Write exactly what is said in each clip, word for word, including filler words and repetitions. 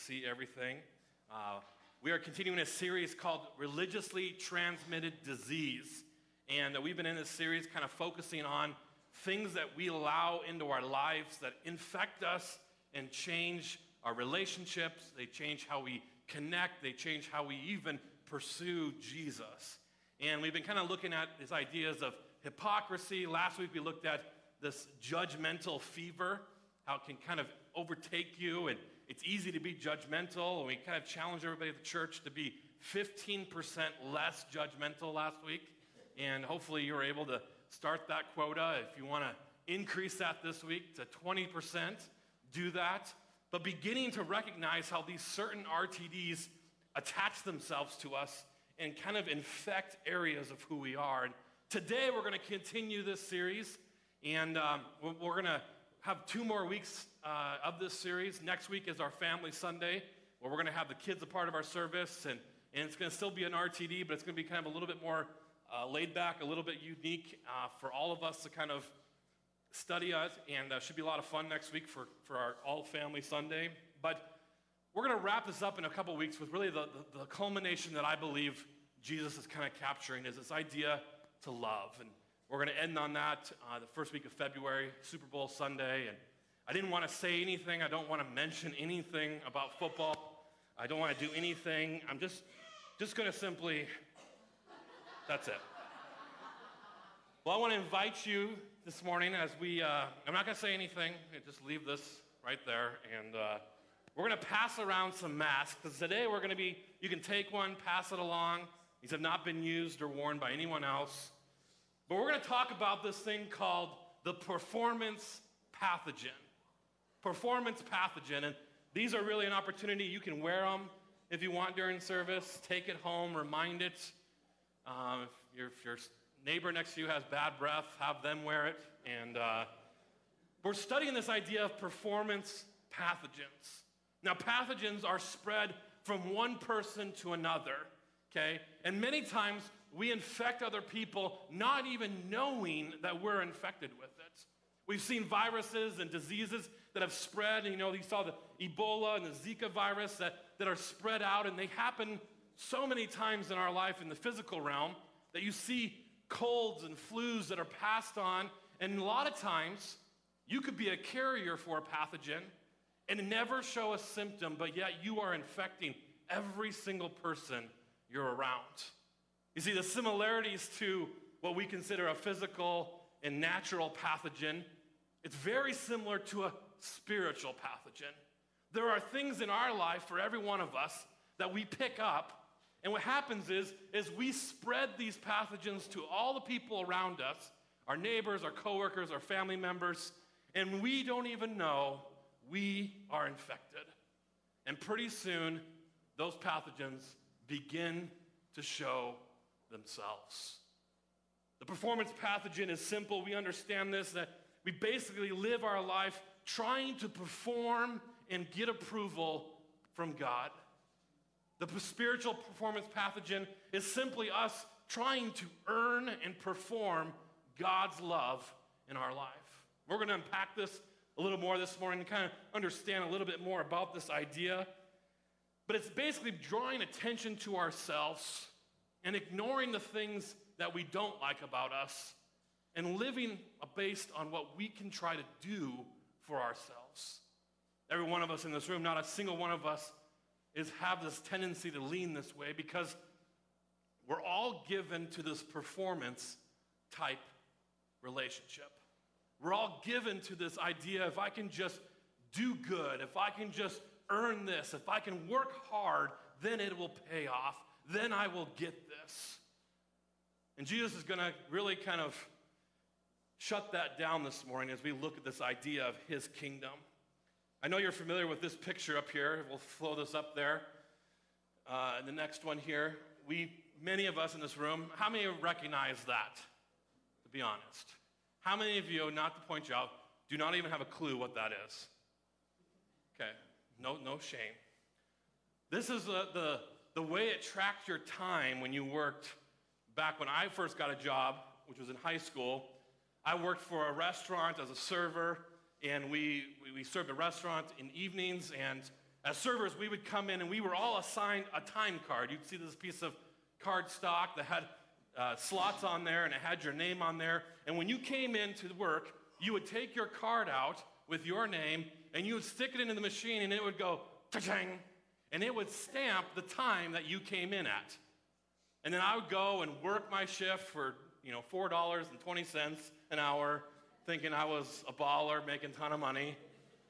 see everything. Uh, we are continuing a series called Religiously Transmitted Disease. And uh, we've been in this series kind of focusing on things that we allow into our lives that infect us and change our relationships. They change how we connect. They change how we even pursue Jesus. And we've been kind of looking at these ideas of hypocrisy. Last week we looked at this judgmental fever, how it can kind of overtake you, and it's easy to be judgmental. And we kind of challenged everybody at the church to be fifteen percent less judgmental last week. And hopefully you're able to start that quota. If you want to increase that this week to twenty percent, do that. But beginning to recognize how these certain R T Ds attach themselves to us and kind of infect areas of who we are. And today we're going to continue this series, and um, we're going to have two more weeks uh, of this series. Next week is our Family Sunday, where we're going to have the kids a part of our service, and, and it's going to still be an R T D, but it's going to be kind of a little bit more uh, laid back, a little bit unique uh, for all of us to kind of study it, and uh, should be a lot of fun next week for, for our All Family Sunday. But we're going to wrap this up in a couple weeks with really the, the, the culmination that I believe Jesus is kind of capturing, is this idea to love. And we're going to end on that uh, the first week of February, Super Bowl Sunday. And I didn't want to say anything. I don't want to mention anything about football. I don't want to do anything. I'm just, just going to simply, that's it. Well, I want to invite you this morning as we, uh, I'm not going to say anything. Just leave this right there. And uh, we're going to pass around some masks, because today we're going to be, you can take one, pass it along. These have not been used or worn by anyone else. But we're going to talk about this thing called the performance pathogen. Performance pathogen. And these are really an opportunity. You can wear them if you want during service. Take it home, remind it. Um, if, your, if your neighbor next to you has bad breath, have them wear it. And uh, we're studying this idea of performance pathogens. Now, pathogens are spread from one person to another, okay? And many times we infect other people not even knowing that we're infected with it. We've seen viruses and diseases that have spread. And, you know, you saw the Ebola and the Zika virus that, that are spread out, and they happen so many times in our life in the physical realm that you see colds and flus that are passed on. And a lot of times you could be a carrier for a pathogen and never show a symptom, but yet you are infecting every single person you're around. You see, the similarities to what we consider a physical and natural pathogen, it's very similar to a spiritual pathogen. There are things in our life for every one of us that we pick up, and what happens is, is we spread these pathogens to all the people around us, our neighbors, our coworkers, our family members, and we don't even know we are infected. And pretty soon, those pathogens begin to show themselves. The performance pathogen is simple. We understand this, that we basically live our life trying to perform and get approval from God. The spiritual performance pathogen is simply us trying to earn and perform God's love in our life. We're going to unpack this a little more this morning to kind of understand a little bit more about this idea. But it's basically drawing attention to ourselves and ignoring the things that we don't like about us and living based on what we can try to do for ourselves. Every one of us in this room, not a single one of us, is have this tendency to lean this way because we're all given to this performance type relationship. We're all given to this idea, if I can just do good, if I can just earn this, if I can work hard, then it will pay off, then I will get this. And Jesus is going to really kind of shut that down this morning as we look at this idea of his kingdom. I know you're familiar with this picture up here. We'll throw this up there. Uh, and the next one here, we, many of us in this room, how many recognize that, to be honest? How many of you, not to point you out, do not even have a clue what that is? Okay, no, no shame. This is the, the, the way it tracked your time when you worked. Back when I first got a job, which was in high school, I worked for a restaurant as a server, and we, we, we served a restaurant in evenings, and As servers, we would come in and we were all assigned a time card. You'd see this piece of card stock that had uh, slots on there and it had your name on there. And when you came in to work, you would take your card out with your name and you would stick it into the machine and it would go cha-ching, and it would stamp the time that you came in at. And then I would go and work my shift for, you know, four dollars and twenty cents an hour, thinking I was a baller, making a ton of money.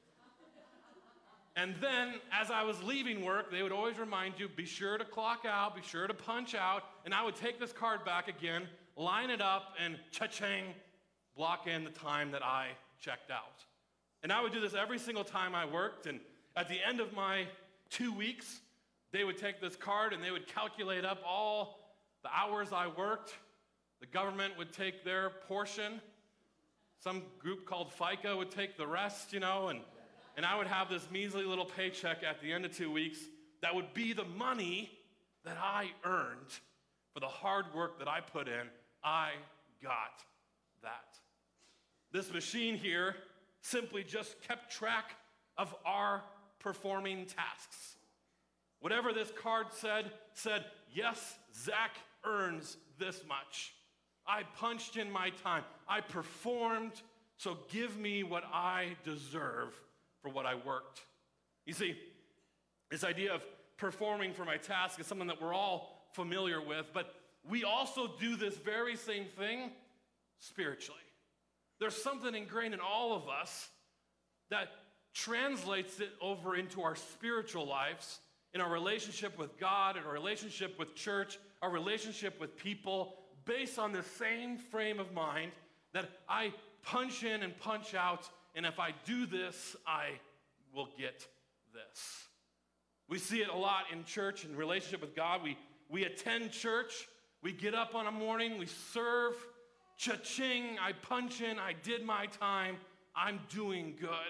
And then, as I was leaving work, they would always remind you, be sure to clock out, be sure to punch out, and I would take this card back again, line it up, and cha-ching, block in the time that I checked out. And I would do this every single time I worked, and at the end of my two weeks, they would take this card and they would calculate up all the hours I worked. The government would take their portion. Some group called FICA would take the rest, you know, and And I would have this measly little paycheck at the end of two weeks that would be the money that I earned for the hard work that I put in. I got that. This machine here simply just kept track of our performing tasks. Whatever this card said, said, yes, Zach earns this much. I punched in my time. I performed, so give me what I deserve for what I worked. You see, this idea of performing for my task is something that we're all familiar with, but we also do this very same thing spiritually. There's something ingrained in all of us that translates it over into our spiritual lives, in our relationship with God, in our relationship with church, our relationship with people, based on the same frame of mind that I punch in and punch out, and if I do this, I will get this. We see it a lot in church and relationship with God. We, we attend church, we get up on a morning, we serve, cha-ching, I punch in, I did my time, I'm doing good.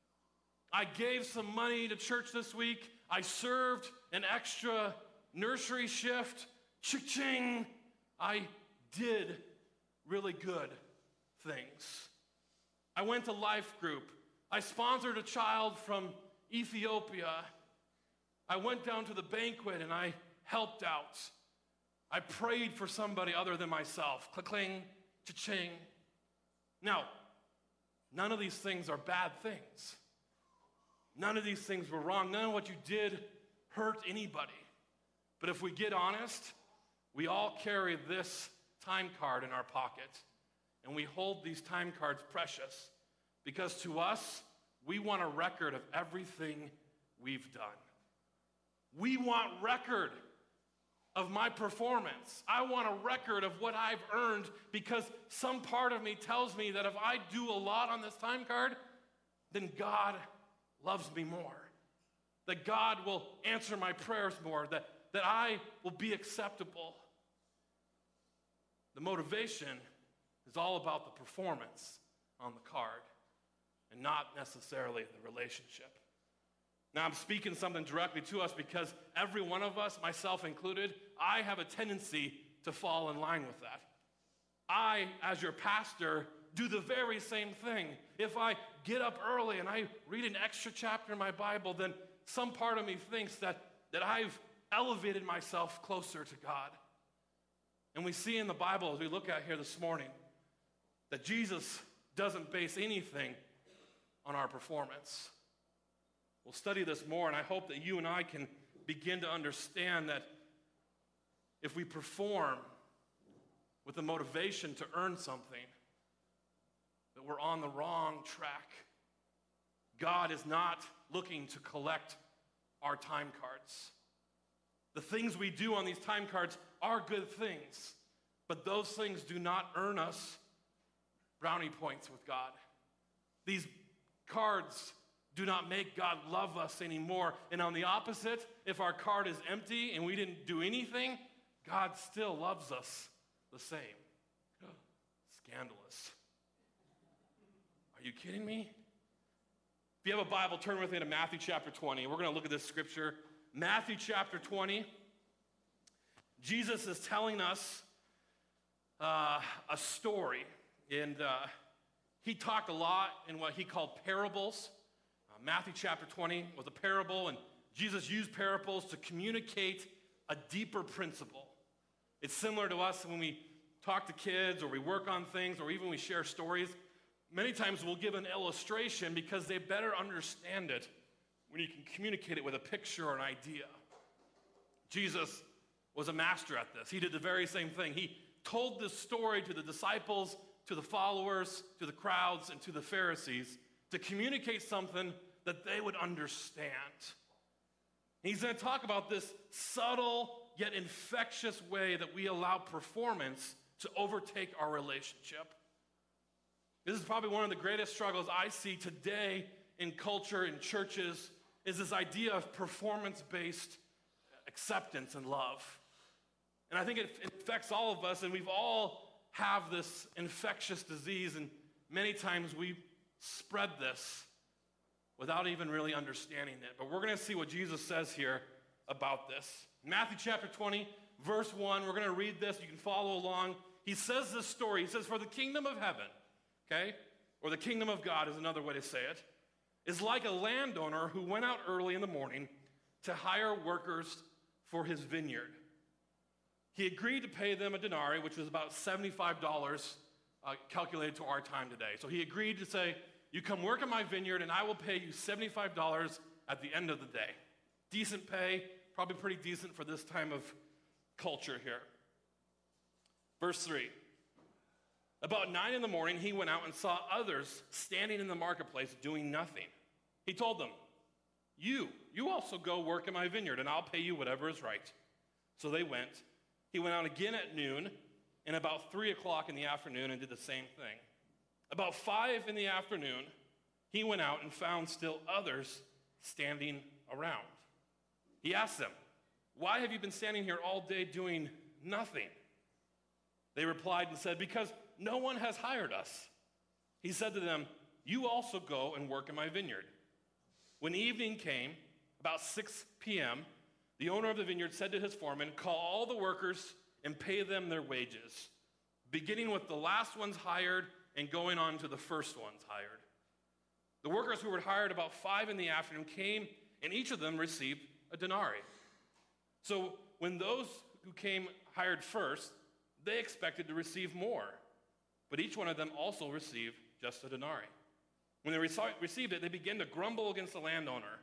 I gave some money to church this week, I served an extra nursery shift, cha-ching, I did really good things. I went to Life Group. I sponsored a child from Ethiopia. I went down to the banquet and I helped out. I prayed for somebody other than myself. Click-cling, cha-ching. Now, none of these things are bad things. None of these things were wrong. None of what you did hurt anybody. But if we get honest, we all carry this time card in our pocket. And we hold these time cards precious because to us, we want a record of everything we've done. We want record of my performance. I want a record of what I've earned because some part of me tells me that if I do a lot on this time card, then God loves me more. That God will answer my prayers more. That, that I will be acceptable. The motivation is all about the performance on the card and not necessarily the relationship. Now, I'm speaking something directly to us because every one of us, myself included, I have a tendency to fall in line with that. I, as your pastor, do the very same thing. If I get up early and I read an extra chapter in my Bible, then some part of me thinks that, that I've elevated myself closer to God. And we see in the Bible, as we look at here this morning, that Jesus doesn't base anything on our performance. We'll study this more, and I hope that you and I can begin to understand that if we perform with the motivation to earn something, that we're on the wrong track. God is not looking to collect our time cards. The things we do on these time cards are good things, but those things do not earn us brownie points with God. These cards do not make God love us anymore. And on the opposite, if our card is empty and we didn't do anything, God still loves us the same. Scandalous. Are you kidding me? If you have a Bible, turn with me to Matthew chapter twenty. We're going to look at this scripture. Matthew chapter twenty. Jesus is telling us uh, a story. And uh, he talked a lot in what he called parables. Uh, Matthew chapter twenty was a parable, and Jesus used parables to communicate a deeper principle. It's similar to us when we talk to kids or we work on things or even we share stories. Many times we'll give an illustration because they better understand it when you can communicate it with a picture or an idea. Jesus was a master at this. He did the very same thing. He told this story to the disciples, to the followers, to the crowds, and to the Pharisees to communicate something that they would understand. He's going to talk about this subtle yet infectious way that we allow performance to overtake our relationship. This is probably one of the greatest struggles I see today in culture, in churches, is this idea of performance-based acceptance and love. And I think it affects all of us, and we've all have this infectious disease, and many times we spread this without even really understanding it. But we're going to see what Jesus says here about this. Matthew chapter twenty, verse one, we're going to read this. You can follow along. He says this story. He says, for the kingdom of heaven, okay, or the kingdom of God is another way to say it, is like a landowner who went out early in the morning to hire workers for his vineyard. He agreed to pay them a denarii, which was about seventy-five dollars uh, calculated to our time today. So he agreed to say, you come work in my vineyard and I will pay you seventy-five dollars at the end of the day. Decent pay, probably pretty decent for this time of culture here. Verse three. About nine in the morning, he went out and saw others standing in the marketplace doing nothing. He told them, you, you also go work in my vineyard and I'll pay you whatever is right. So they went. He went out again at noon and about three o'clock in the afternoon and did the same thing. About five in the afternoon, he went out and found still others standing around. He asked them, why have you been standing here all day doing nothing? They replied and said, because no one has hired us. He said to them, you also go and work in my vineyard. When evening came, about six p.m., the owner of the vineyard said to his foreman, call all the workers and pay them their wages, beginning with the last ones hired and going on to the first ones hired. The workers who were hired about five in the afternoon came, and each of them received a denarii. So when those who came hired first, they expected to receive more, but each one of them also received just a denarii. When they received it, they began to grumble against the landowner.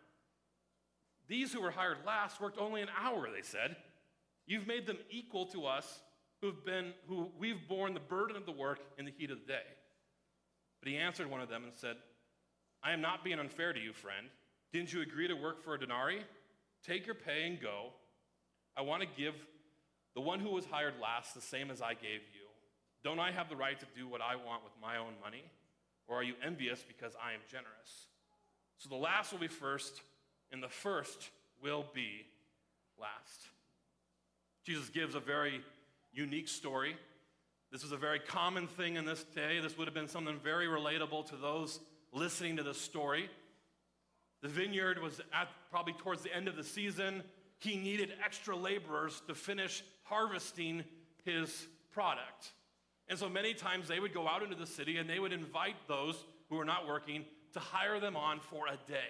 These who were hired last worked only an hour, they said. You've made them equal to us who've been, who we've borne the burden of the work in the heat of the day. But he answered one of them and said, I am not being unfair to you, friend. Didn't you agree to work for a denarii? Take your pay and go. I want to give the one who was hired last the same as I gave you. Don't I have the right to do what I want with my own money? Or are you envious because I am generous? So the last will be first, and the first will be last. Jesus gives a very unique story. This was a very common thing in this day. This would have been something very relatable to those listening to this story. The vineyard was at probably towards the end of the season. He needed extra laborers to finish harvesting his product. And so many times they would go out into the city and they would invite those who were not working to hire them on for a day.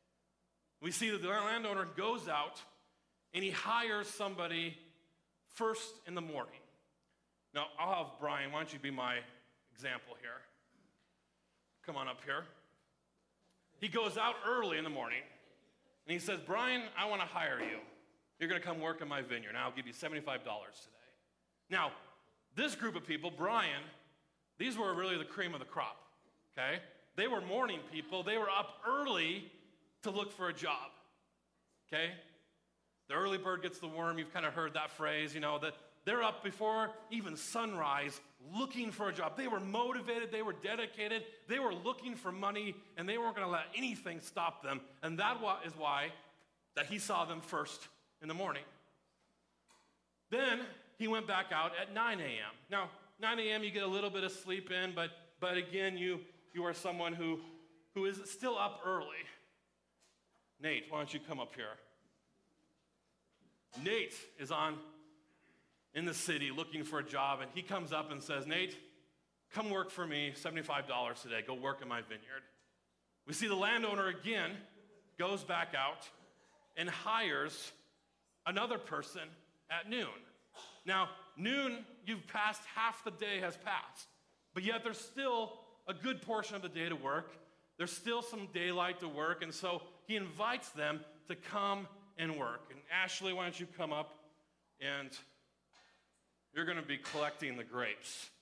We see that the landowner goes out and he hires somebody first in the morning. Now, I'll have Brian, why don't you be my example here? Come on up here. He goes out early in the morning and he says, Brian, I want to hire you. You're going to come work in my vineyard. I'll give you seventy-five dollars today. Now, this group of people, Brian, these were really the cream of the crop, okay? They were morning people. They were up early to look for a job, okay? The early bird gets the worm. You've kind of heard that phrase, you know, that they're up before even sunrise looking for a job. They were motivated. They were dedicated. They were looking for money, and they weren't going to let anything stop them. And that is why that he saw them first in the morning. Then he went back out at nine a.m. Now, nine a.m. you get a little bit of sleep in, but but again, you you are someone who who is still up early. Nate, why don't you come up here? Nate is on in the city looking for a job, and he comes up and says, Nate, come work for me, seventy-five dollars today. Go work in my vineyard. We see the landowner again goes back out and hires another person at noon. Now, noon, you've passed, half the day has passed, but yet there's still a good portion of the day to work. There's still some daylight to work, and so he invites them to come and work. And Ashley, why don't you come up, and you're going to be collecting the grapes.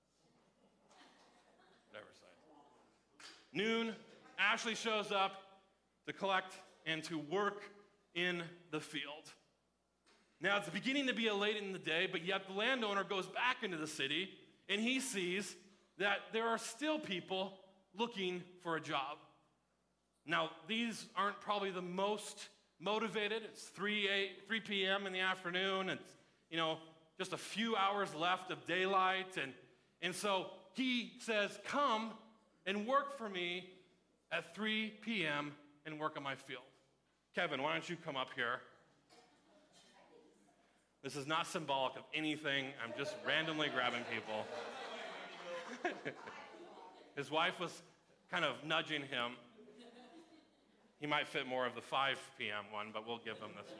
Whatever side. Noon, Ashley shows up to collect and to work in the field. Now, it's beginning to be late in the day, but yet the landowner goes back into the city, and he sees that there are still people looking for a job. Now, these aren't probably the most motivated. It's three p.m. in the afternoon, and, you know, just a few hours left of daylight, and, and so he says, come and work for me at three p.m. and work on my field. Kevin, why don't you come up here? This is not symbolic of anything. I'm just randomly grabbing people. His wife was kind of nudging him. He might fit more of the five p.m. one, but we'll give him this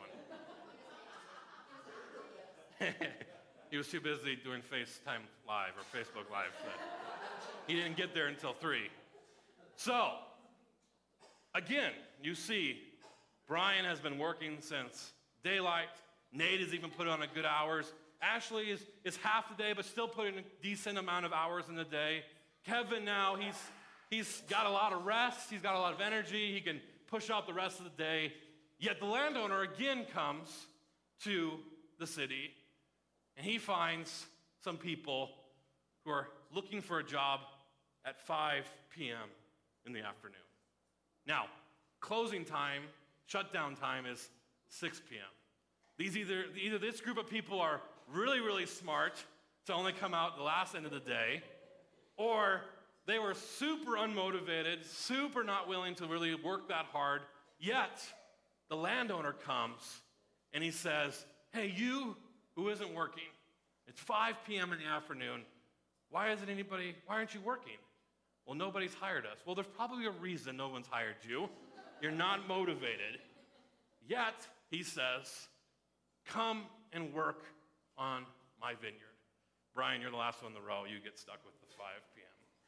one. He was too busy doing FaceTime Live or Facebook Live. So he didn't get there until three. So, again, you see, Brian has been working since daylight. Nate has even put on a good hours. Ashley is, is half the day, but still putting a decent amount of hours in the day. Kevin now, he's, he's got a lot of rest. He's got a lot of energy. He can push out the rest of the day. Yet the landowner again comes to the city, and he finds some people who are looking for a job at five p.m. in the afternoon. Now, closing time, shutdown time is six p.m. These either, either this group of people are really, really smart to only come out the last end of the day, or they were super unmotivated, super not willing to really work that hard, yet the landowner comes and he says, hey, you who isn't working, it's five p.m. in the afternoon, why isn't anybody, why aren't you working? Well, nobody's hired us. Well, there's probably a reason no one's hired you. You're not motivated. Yet, he says, come and work on my vineyard. Brian, you're the last one in the row. You get stuck with the five p.m.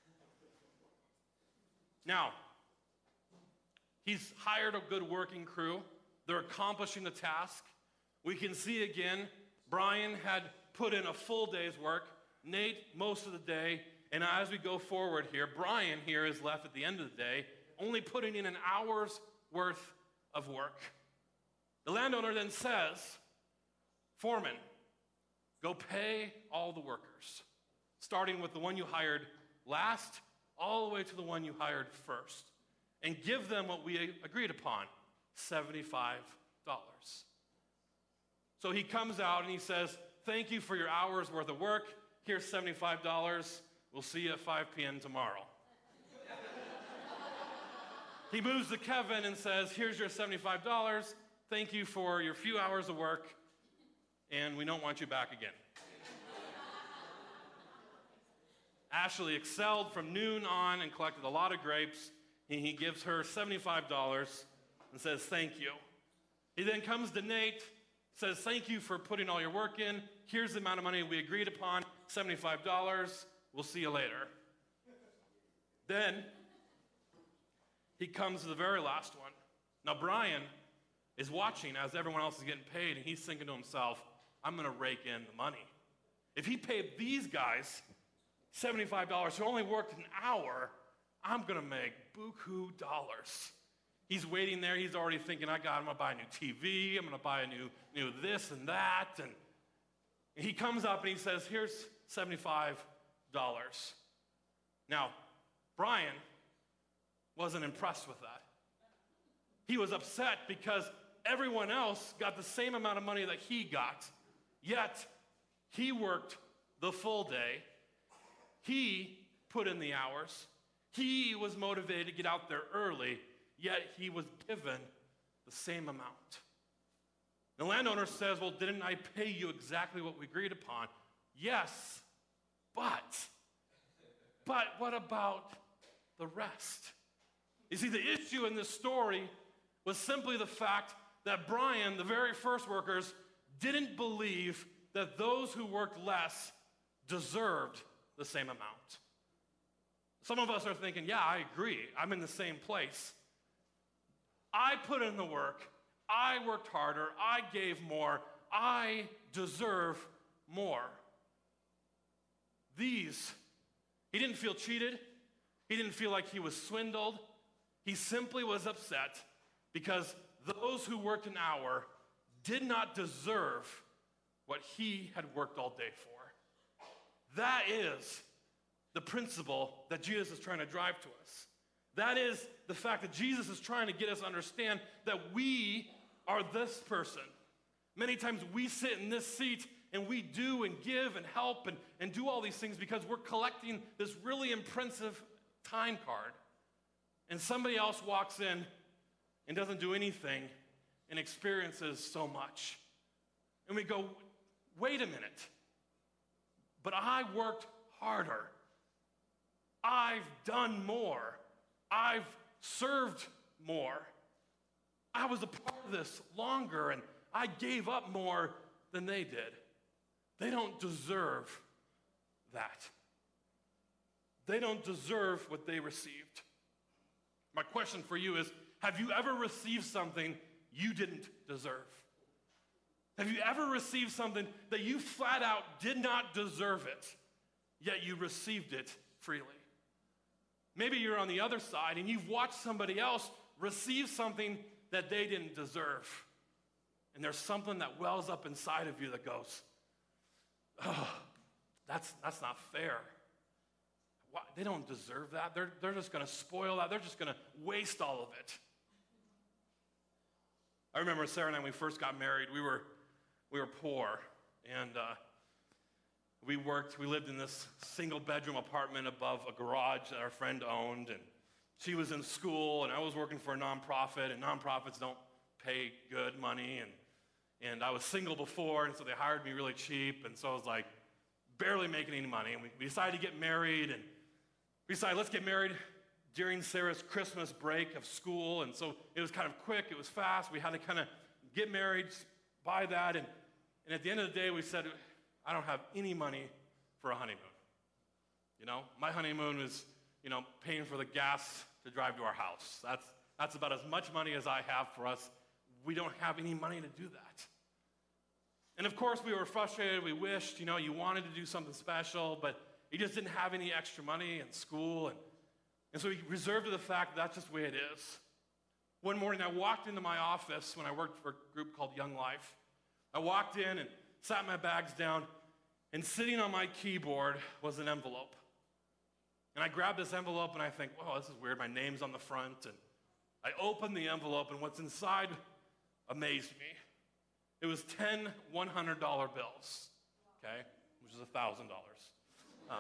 Now, he's hired a good working crew. They're accomplishing the task. We can see again, Brian had put in a full day's work. Nate, most of the day. And as we go forward here, Brian here is left at the end of the day, only putting in an hour's worth of work. The landowner then says, foreman, go pay all the workers, starting with the one you hired last, all the way to the one you hired first, and give them what we agreed upon, seventy-five dollars. So he comes out and he says, thank you for your hour's worth of work. Here's seventy-five dollars. We'll see you at five p.m. tomorrow. He moves to Kevin and says, here's your seventy-five dollars. Thank you for your few hours of work, and we don't want you back again. Ashley excelled from noon on and collected a lot of grapes, and he gives her seventy-five dollars and says, thank you. He then comes to Nate, says, thank you for putting all your work in. Here's the amount of money we agreed upon, seventy-five dollars. We'll see you later. Then he comes to the very last one. Now, Brian is watching as everyone else is getting paid, and he's thinking to himself, I'm going to rake in the money. If he paid these guys seventy-five dollars who only worked an hour, I'm going to make buku dollars. He's waiting there. He's already thinking, I got, I'm going to buy a new T V. I'm going to buy a new, new this and that. And he comes up and he says, here's seventy-five dollars. Now, Brian wasn't impressed with that. He was upset because everyone else got the same amount of money that he got, yet he worked the full day. He put in the hours. He was motivated to get out there early, yet he was given the same amount. The landowner says, well, didn't I pay you exactly what we agreed upon? Yes, but, but what about the rest? You see, the issue in this story was simply the fact that Brian, the very first workers, didn't believe that those who worked less deserved the same amount. Some of us are thinking, yeah, I agree. I'm in the same place. I put in the work. I worked harder. I gave more. I deserve more. These, he didn't feel cheated. He didn't feel like he was swindled. He simply was upset because those who worked an hour did not deserve what he had worked all day for. That is the principle that Jesus is trying to drive to us. That is the fact that Jesus is trying to get us to understand that we are this person. Many times we sit in this seat and we do and give and help and, and do all these things because we're collecting this really impressive time card. And somebody else walks in and doesn't do anything and experiences so much. And we go, wait a minute. But I worked harder. I've done more. I've served more. I was a part of this longer, and I gave up more than they did. They don't deserve that. They don't deserve what they received. My question for you is, have you ever received something you didn't deserve? Have you ever received something that you flat out did not deserve it, yet you received it freely? Maybe you're on the other side and you've watched somebody else receive something that they didn't deserve. And there's something that wells up inside of you that goes, oh, that's, that's not fair. Why? They don't deserve that. They're, they're just going to spoil that. They're just going to waste all of it. I remember Sarah and I, when we first got married, we were, we were poor. And uh, we worked, we lived in this single bedroom apartment above a garage that our friend owned. And she was in school, and I was working for a nonprofit, and nonprofits don't pay good money. And, and I was single before, and so they hired me really cheap. And so I was like barely making any money. And we, we decided to get married, and we decided, let's get married during Sarah's Christmas break of school. And so it was kind of quick, it was fast. We had to kind of get married, buy that. And, and at the end of the day, we said, I don't have any money for a honeymoon. You know, my honeymoon is, you know, paying for the gas to drive to our house. That's, that's about as much money as I have for us. We don't have any money to do that. And of course, we were frustrated. We wished, you know, you wanted to do something special, but you just didn't have any extra money in school. And, and so we reserved to the fact that that's just the way it is. One morning, I walked into my office when I worked for a group called Young Life. I walked in and sat my bags down, and sitting on my keyboard was an envelope. And I grabbed this envelope, and I think, whoa, this is weird. My name's on the front. And I opened the envelope, and what's inside amazed me. It was ten one hundred dollar bills, okay, which is one thousand dollars. Um,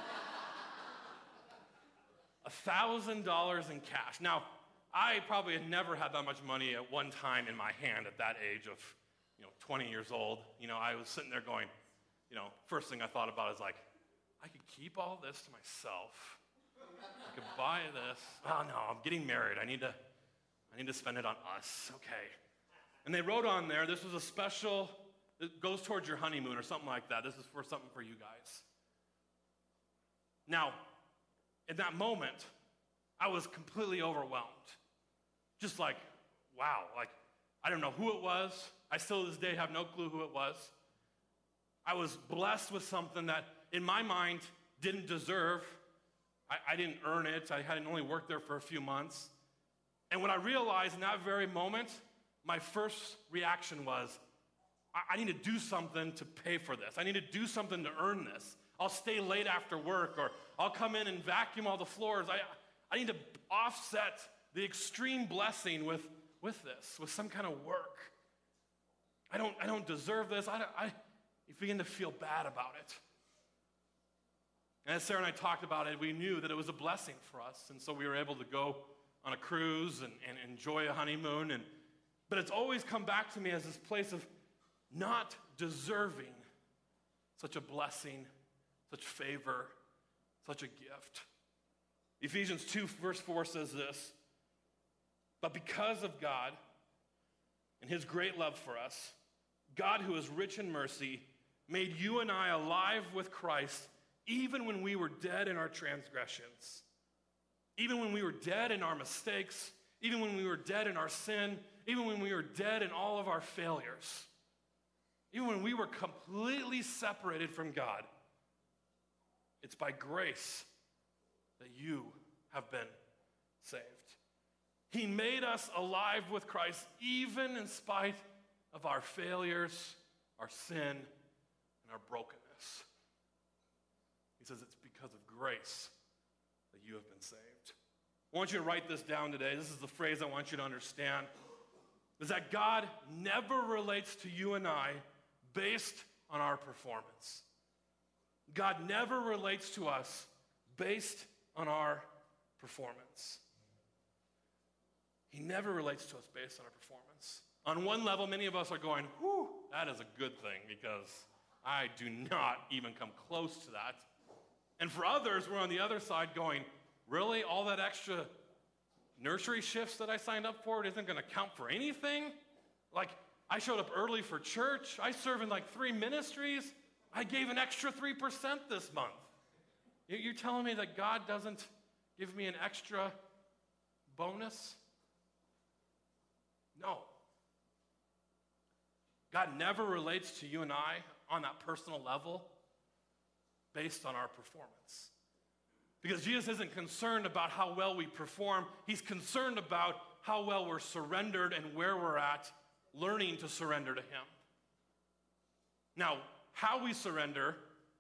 one thousand dollars in cash. Now, I probably had never had that much money at one time in my hand at that age of, you know, twenty years old. You know, I was sitting there going, you know, first thing I thought about is like, I could keep all this to myself. I could buy this. Oh no, I'm getting married. I need to, I need to spend it on us. Okay. And they wrote on there, this was a special, it goes towards your honeymoon or something like that. This is for something for you guys. Now, in that moment, I was completely overwhelmed. Just like, wow, like, I don't know who it was. I still to this day have no clue who it was. I was blessed with something that, in my mind, didn't deserve. I, I didn't earn it. I had only worked there for a few months. And what I realized in that very moment, my first reaction was, I, I need to do something to pay for this. I need to do something to earn this. I'll stay late after work, or I'll come in and vacuum all the floors. I, I need to offset the extreme blessing with, with this, with some kind of work. I don't, I don't deserve this. I, I you begin to feel bad about it. And as Sarah and I talked about it, we knew that it was a blessing for us. And so we were able to go on a cruise and, and enjoy a honeymoon. And, but it's always come back to me as this place of not deserving such a blessing, such favor, such a gift. Ephesians two verse four says this, But because of God and his great love for us, God, who is rich in mercy, made you and I alive with Christ even when we were dead in our transgressions, even when we were dead in our mistakes, even when we were dead in our sin, even when we were dead in all of our failures, even when we were completely separated from God. It's by grace that you have been saved. He made us alive with Christ even in spite of our failures, our sin, and our brokenness. He says it's because of grace that you have been saved. I want you to write this down today. This is the phrase I want you to understand. Is that God never relates to you and I based on our performance. God never relates to us based on our performance. He never relates to us based on our performance. On one level, many of us are going, whew, that is a good thing because I do not even come close to that. And for others, we're on the other side going, really? All that extra nursery shifts that I signed up for, it isn't going to count for anything? Like, I showed up early for church. I serve in like three ministries. I gave an extra three percent this month. You're telling me that God doesn't give me an extra bonus? No. God never relates to you and I on that personal level based on our performance. Because Jesus isn't concerned about how well we perform. He's concerned about how well we're surrendered and where we're at, learning to surrender to him. Now, how we surrender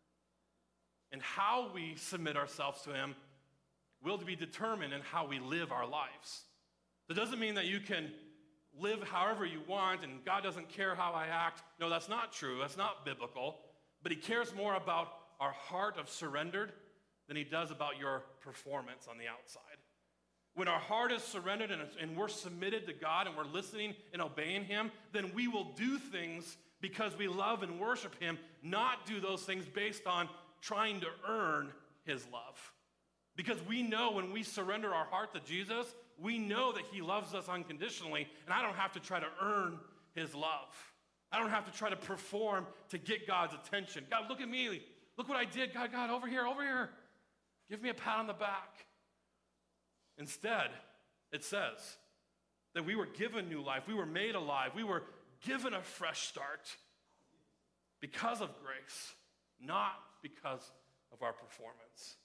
and how we submit ourselves to him will be determined in how we live our lives. That doesn't mean that you can live however you want and God doesn't care how I act. No, that's not true. That's not biblical. But he cares more about our heart of surrendered than he does about your performance on the outside. When our heart is surrendered and, and we're submitted to God and we're listening and obeying him, then we will do things because we love and worship him, not do those things based on trying to earn his love. Because we know when we surrender our heart to Jesus, we know that he loves us unconditionally, and I don't have to try to earn his love. I don't have to try to perform to get God's attention. God, look at me. Look what I did. God, God, over here, over here. Give me a pat on the back. Instead, it says that we were given new life. We were made alive. We were given a fresh start because of grace, not because of our performance.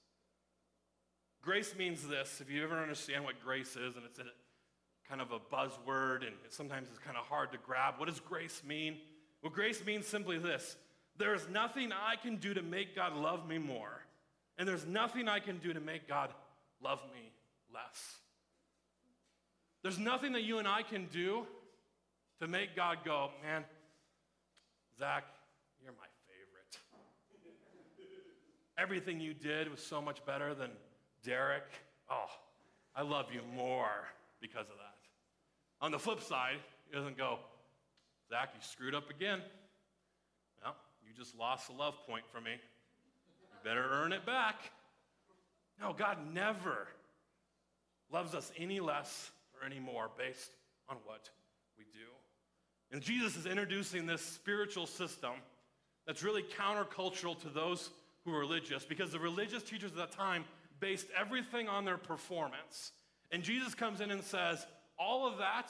Grace means this. If you ever understand what grace is, and it's a kind of a buzzword, and sometimes it's kind of hard to grab. What does grace mean? Well, grace means simply this. There is nothing I can do to make God love me more, and there's nothing I can do to make God love me less. There's nothing that you and I can do to make God go, man, Zach, you're my favorite. Everything you did was so much better than Derek. Oh, I love you more because of that. On the flip side, he doesn't go, Zach, you screwed up again. Well, you just lost a love point from me. You better earn it back. No, God never loves us any less or any more based on what we do. And Jesus is introducing this spiritual system that's really countercultural to those who are religious, because the religious teachers at that time based everything on their performance. And Jesus comes in and says, all of that,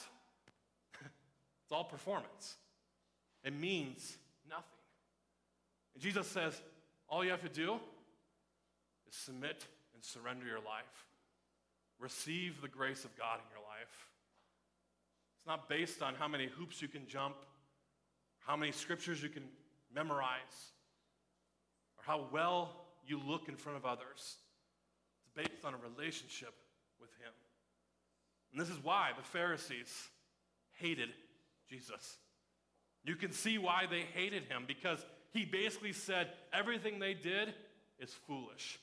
it's all performance. It means nothing. And Jesus says, all you have to do is submit and surrender your life. Receive the grace of God in your life. It's not based on how many hoops you can jump, how many scriptures you can memorize, or how well you look in front of others. It's based on a relationship with him. And this is why the Pharisees hated Jesus. You can see why they hated him, because he basically said everything they did is foolish.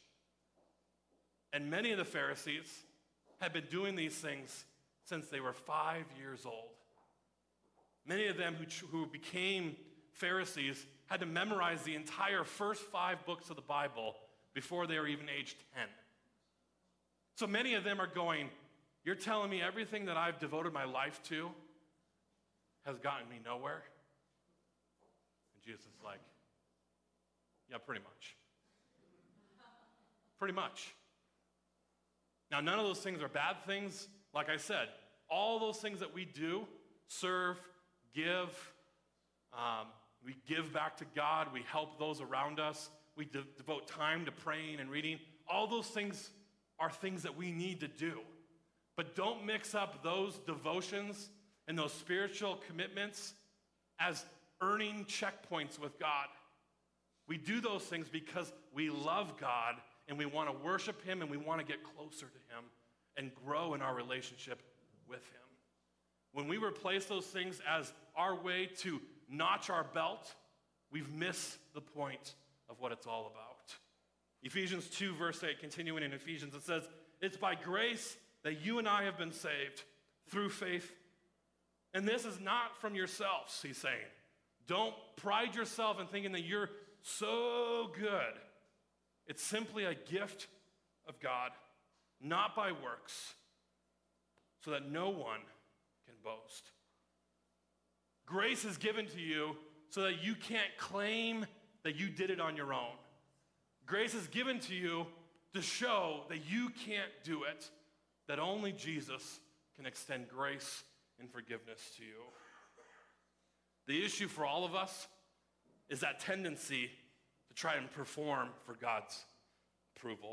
And many of the Pharisees had been doing these things since they were five years old. Many of them who, who became Pharisees had to memorize the entire first five books of the Bible before they were even age ten. So many of them are going, You're telling me everything that I've devoted my life to has gotten me nowhere? And Jesus is like, yeah, pretty much. Pretty much. Now, none of those things are bad things. Like I said, all those things that we do, serve, give, um, we give back to God, we help those around us, we de- devote time to praying and reading. All those things are things that we need to do. But don't mix up those devotions and those spiritual commitments as earning checkpoints with God. We do those things because we love God and we want to worship Him and we want to get closer to Him and grow in our relationship with Him. When we replace those things as our way to notch our belt, we've missed the point of what it's all about. Ephesians two, verse eight, continuing in Ephesians, it says, it's by grace that you and I have been saved through faith. And this is not from yourselves, he's saying. Don't pride yourself in thinking that you're so good. It's simply a gift of God, not by works, so that no one can boast. Grace is given to you so that you can't claim that you did it on your own. Grace is given to you to show that you can't do it, that only Jesus can extend grace and forgiveness to you. The issue for all of us is that tendency to try and perform for God's approval.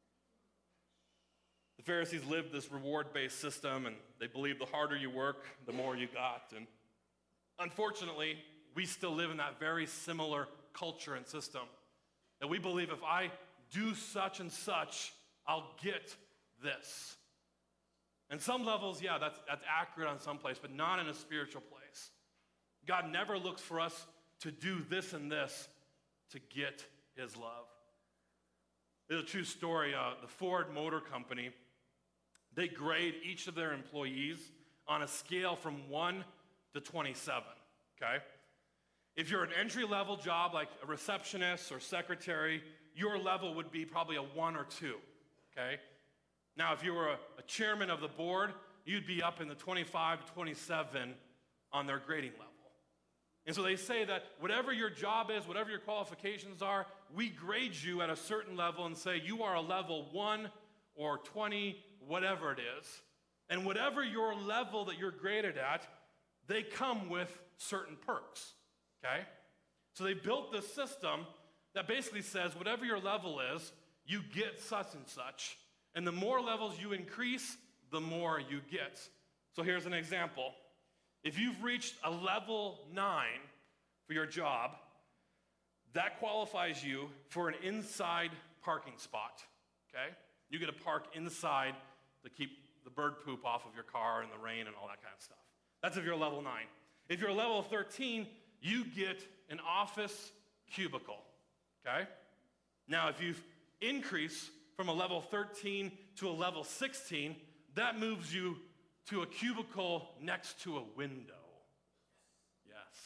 The Pharisees lived this reward-based system, and they believed the harder you work, the more you got. And unfortunately, we still live in that very similar culture and system, that we believe if I do such and such, I'll get this. And some levels, yeah, that's, that's accurate on some place, but not in a spiritual place. God never looks for us to do this and this to get His love. There's a true story. Uh, the Ford Motor Company, they grade each of their employees on a scale from one to twenty-seven, okay? If you're an entry-level job like a receptionist or secretary, your level would be probably a one or two, okay? Now, if you were a, a chairman of the board, you'd be up in the twenty-five to twenty-seven on their grading level. And so they say that whatever your job is, whatever your qualifications are, we grade you at a certain level and say you are a level one or twenty, whatever it is. And whatever your level that you're graded at, they come with certain perks, okay? So they built this system that basically says whatever your level is, you get such and such. And the more levels you increase, the more you get. So here's an example. If you've reached a level nine for your job, that qualifies you for an inside parking spot, okay? You get to park inside to keep the bird poop off of your car and the rain and all that kind of stuff. That's if you're level nine. If you're level thirteen, you get an office cubicle, okay? Now, if you've increased from a level thirteen to a level sixteen, that moves you to a cubicle next to a window. Yes.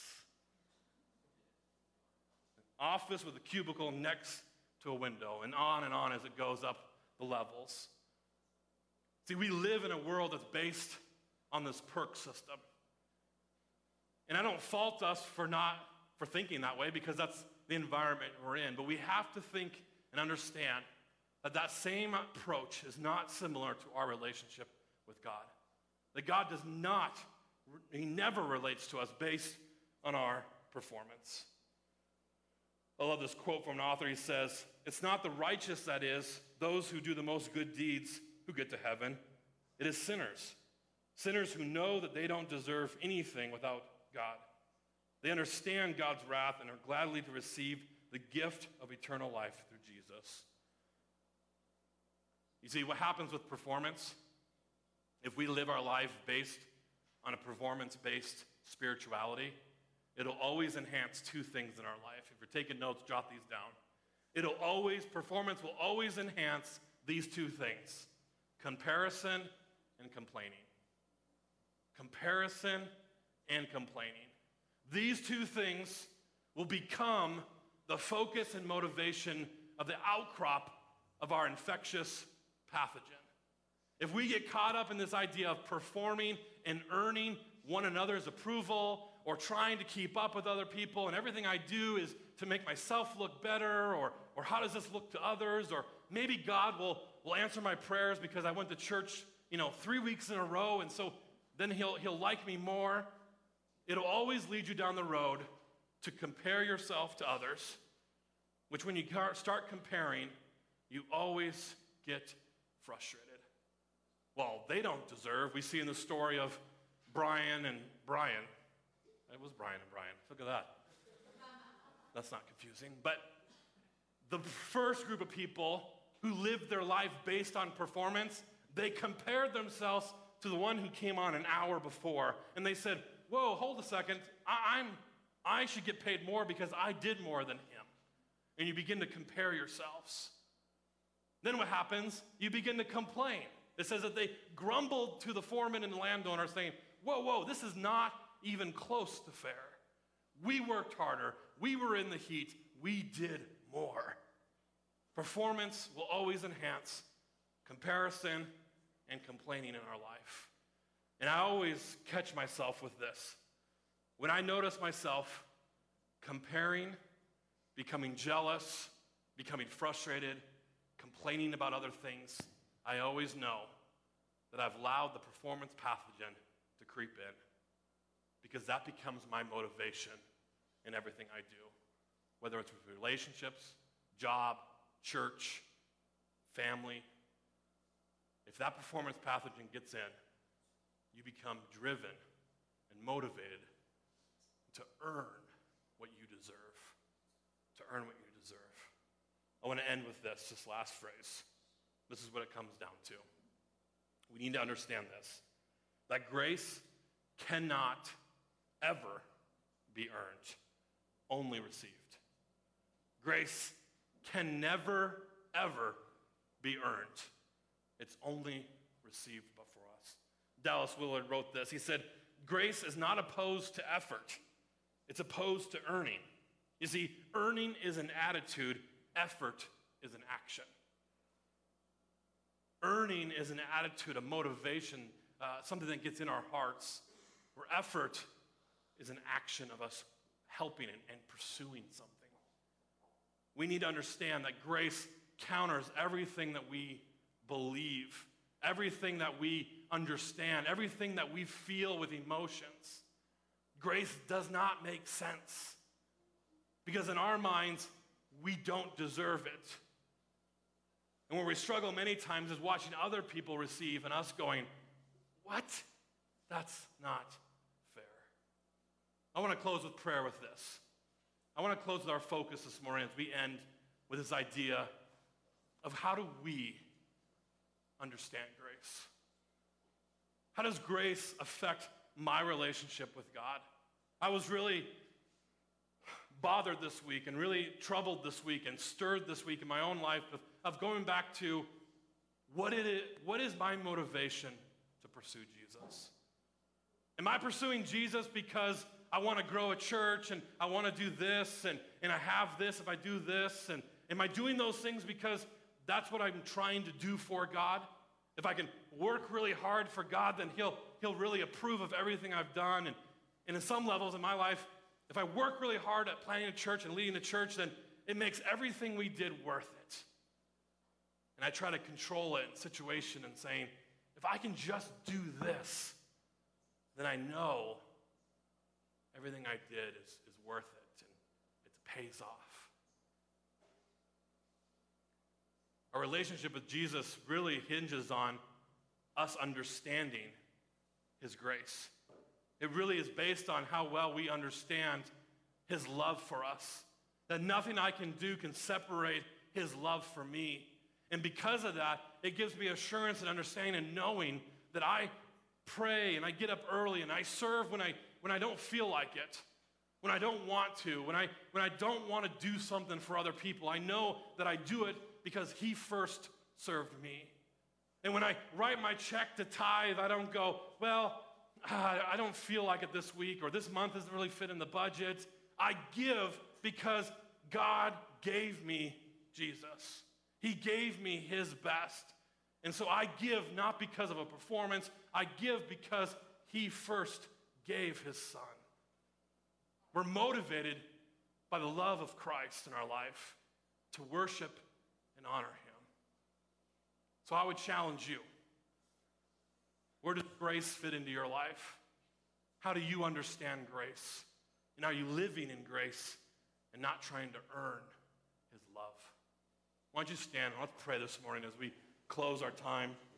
An office with a cubicle next to a window, and on and on as it goes up the levels. See, we live in a world that's based on this perk system. And I don't fault us for not for thinking that way, because that's the environment we're in. But we have to think and understand that that same approach is not similar to our relationship with God. That God does not, He never relates to us based on our performance. I love this quote from an author. He says, "It's not the righteous, that is, those who do the most good deeds, who get to heaven. It is sinners. Sinners who know that they don't deserve anything without God. They understand God's wrath and are gladly to receive the gift of eternal life through Jesus." You see, what happens with performance, if we live our life based on a performance-based spirituality, it'll always enhance two things in our life. If you're taking notes, jot these down. It'll always, performance will always enhance these two things: comparison and complaining. Comparison and complaining. These two things will become the focus and motivation of the outcrop of our infectious pathogen. If we get caught up in this idea of performing and earning one another's approval or trying to keep up with other people and everything I do is to make myself look better or, or how does this look to others or maybe God will, will answer my prayers because I went to church, you know, three weeks in a row and so then he'll, he'll like me more. It'll always lead you down the road to compare yourself to others, which when you start comparing, you always get frustrated. Well, they don't deserve. We see in the story of Brian and Brian. It was Brian and Brian. Look at that. That's not confusing. But the first group of people who lived their life based on performance, they compared themselves to the one who came on an hour before. And they said, whoa, hold a second. I, I'm, I should get paid more because I did more than him. And you begin to compare yourselves. Then what happens? You begin to complain. It says that they grumbled to the foreman and the landowner saying, whoa, whoa, this is not even close to fair. We worked harder. We were in the heat. We did more. Performance will always enhance comparison and complaining in our life. And I always catch myself with this. When I notice myself comparing, becoming jealous, becoming frustrated, complaining about other things, I always know that I've allowed the performance pathogen to creep in because that becomes my motivation in everything I do, whether it's with relationships, job, church, family. If that performance pathogen gets in, you become driven and motivated to earn what you deserve, to earn what you deserve. I want to end with this, this last phrase. This is what it comes down to. We need to understand this, that grace cannot ever be earned, only received. Grace can never, ever be earned. It's only received but for us. Dallas Willard wrote this. He said, grace is not opposed to effort. It's opposed to earning. You see, earning is an attitude. Effort is an action. Earning is an attitude, a motivation, uh, something that gets in our hearts, where effort is an action of us helping and, and pursuing something. We need to understand that grace counters everything that we believe, everything that we understand, everything that we feel with emotions. Grace does not make sense because in our minds, we don't deserve it. And where we struggle many times is watching other people receive and us going, what? That's not fair. I want to close with prayer with this. I want to close with our focus this morning as we end with this idea of how do we understand grace? How does grace affect my relationship with God? I was really bothered this week and really troubled this week and stirred this week in my own life of, of going back to what, it is, what is my motivation to pursue Jesus? Am I pursuing Jesus because I want to grow a church and I want to do this and, and I have this if I do this? And am I doing those things because that's what I'm trying to do for God? If I can work really hard for God, then he'll, he'll really approve of everything I've done. And, and in some levels in my life, if I work really hard at planning a church and leading a church, then it makes everything we did worth it. And I try to control it in situation and saying, if I can just do this, then I know everything I did is, is worth it and it pays off. Our relationship with Jesus really hinges on us understanding his grace. It really is based on how well we understand his love for us. That nothing I can do can separate his love for me. And because of that, it gives me assurance and understanding and knowing that I pray and I get up early and I serve when I, when I don't feel like it, when I don't want to, when I, when I don't want to do something for other people. I know that I do it because he first served me. And when I write my check to tithe, I don't go, well, I don't feel like it this week, or this month doesn't really fit in the budget. I give because God gave me Jesus. He gave me his best. And so I give not because of a performance, I give because he first gave his son. We're motivated by the love of Christ in our life to worship and honor him. So I would challenge you. Where does grace fit into your life? How do you understand grace? And are you living in grace and not trying to earn his love? Why don't you stand and let's pray this morning as we close our time.